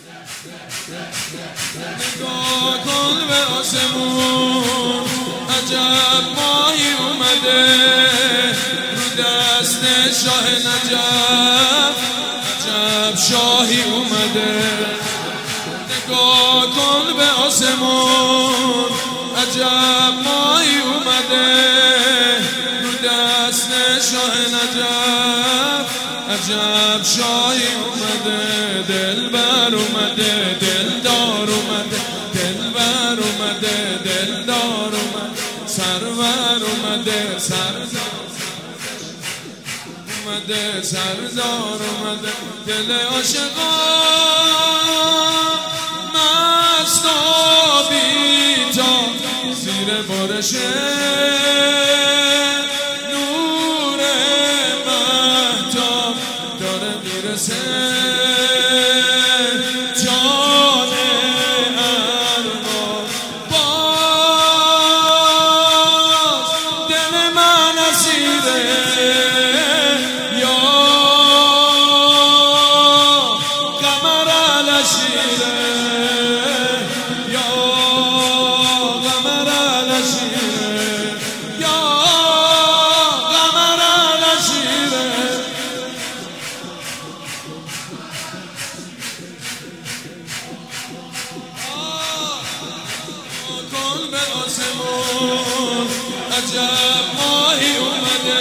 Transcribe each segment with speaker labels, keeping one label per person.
Speaker 1: نگاه کن به آسمون، عجب ماهی اومده رو دست شاه نجف، عجب شاهی اومده. نگاه کن به آسمون، عجب ماهی اومده رو دست شاه نجف، عجب شاهی اومده. دلبر اومده، دلدار اومده، دلبر اومده، دلدار اومده، سرور اومده، سردار اومده، سردار اومده. دل عاشقان مست و بی‌تاب زیر بارش نور مهتاب داره میرسه. جان ارباب باز دل من اسیره، یا قمر العشیره، یا قمر العشیره، یا قمر العشیره. کن به آسمون، عجب ماهی اومده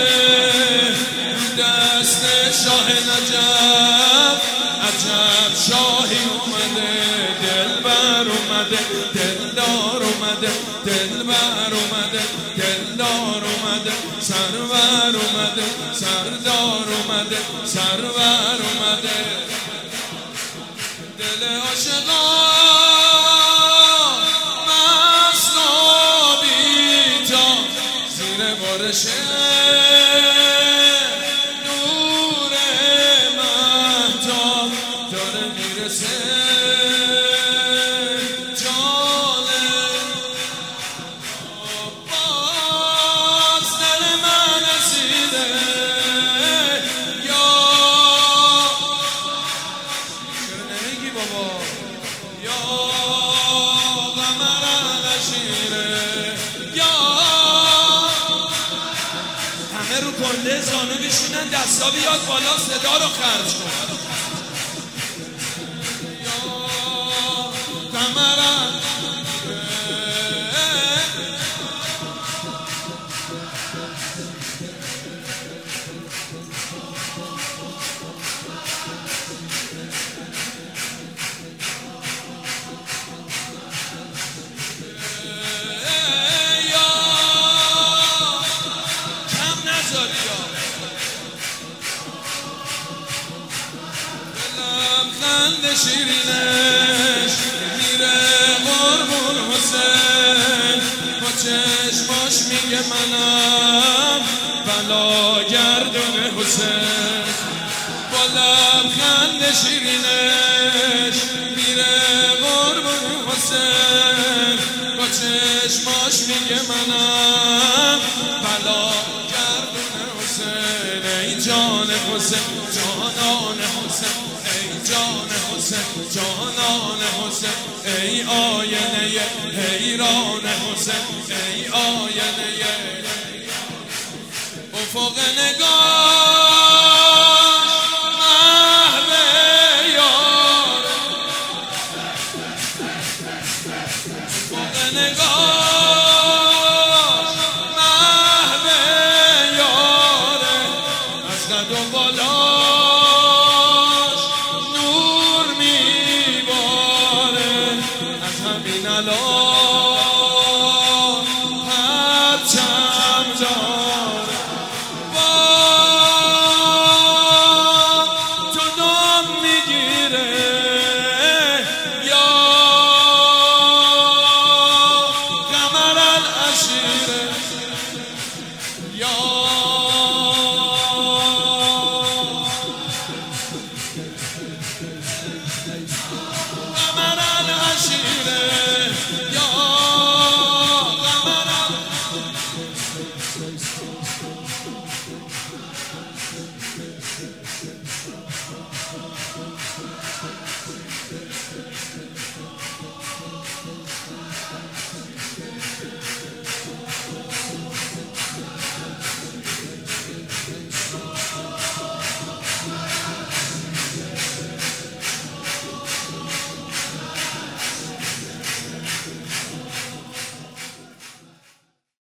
Speaker 1: دست شاه نجف، عجب شاهی اومده. دلبر اومده، دلدار اومده، دلبر اومده، دلدار اومده، سرور اومده، سردار اومده، سرور اومده. دل عاشقان مست و بی‌تاب زیر بارش نور مهتاب داره میرسه. جان باز دل من اسیده، یا چرا نمیگی بابا، یا قمر العشیره، یا همه رو کنده زانو بشینن، دستا بیاد بالا، صدا رو خرج کن. یا قمر خنده شیرینش میره قربون حسین، با چشماش میگه منم بلا گردون حسین. با لبخنده شیرینش میره قربون حسین، با چشماش میگه منم بلا گردون حسین. ای جان حسین، جانان حسین، ای جان حسین، جانان حسین، ای آینه حیران حسین، ای آینه افق نگاه